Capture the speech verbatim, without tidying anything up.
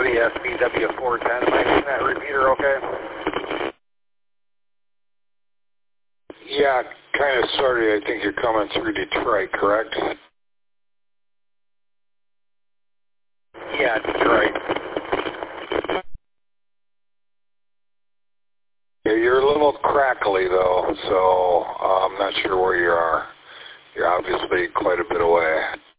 Coyote S P W four ten. Am I getting that repeater okay? Yeah, kind of, sort of. I think you're coming through Detroit, correct? Yeah, Detroit. Yeah, you're a little crackly, though, so uh, I'm not sure where you are. You're obviously quite a bit away.